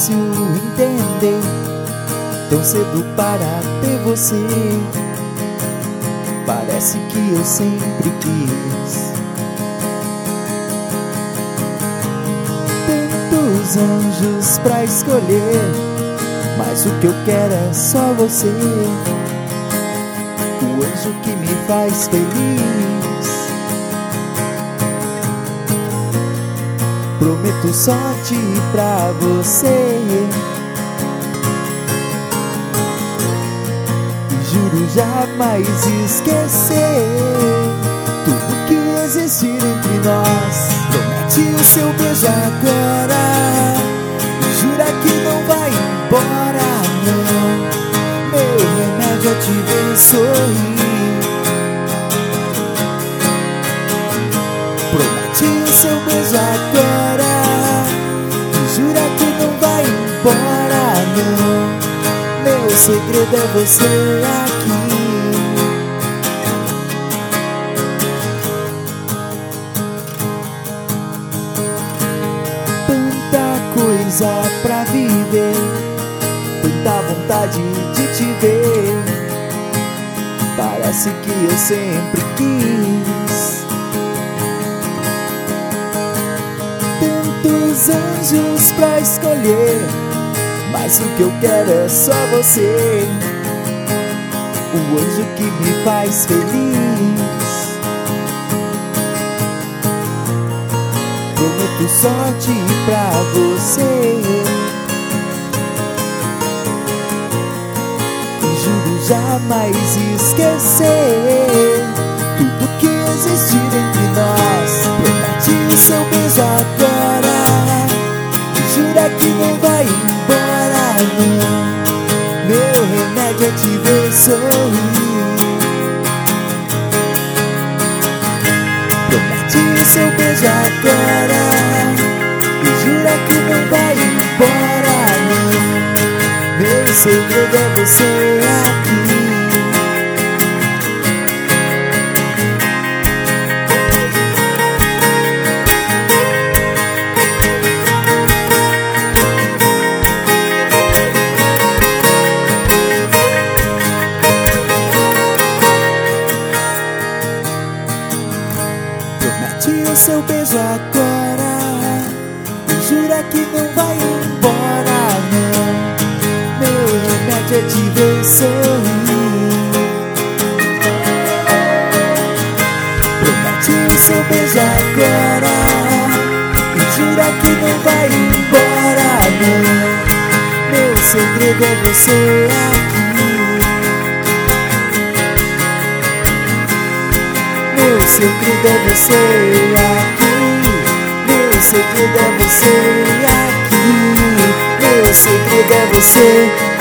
difícil entender, tão cedo para ter você. Parece que eu sempre quis. Tantos anjos pra escolher, mas o que eu quero é só você. O anjo que me faz feliz. Prometo sorte pra você e juro jamais esquecer tudo que existir entre nós. Promete o seu beijo agora e jura que não vai embora, não. Meu remédio é te ver sorrir. Promete o seu beijo agora e jura que não vai embora, não. Meu segredo é você aqui. Tanta coisa pra viver, tanta vontade de te ver. Parece que eu sempre quis. Tantos anjos pra escolher, mas o que eu quero é só você. O anjo que me faz feliz. Prometo sorte pra você e juro jamais esquecer tudo que existir entre nós. Promete o seu beijo agora e jura que não vai embora, não. Meu remédio é te ver sorrir. Promete o seu beijo agora e jura que não vai embora, não. Meu segredo é você aqui. Promete o seu beijo agora e jura que não vai embora, não. Meu remédio é te ver sorrir. Promete o seu beijo agora e jura que não vai embora, não. Meu segredo é você aqui. Meu segredo é você aqui. Meu segredo é você aqui. Meu segredo é você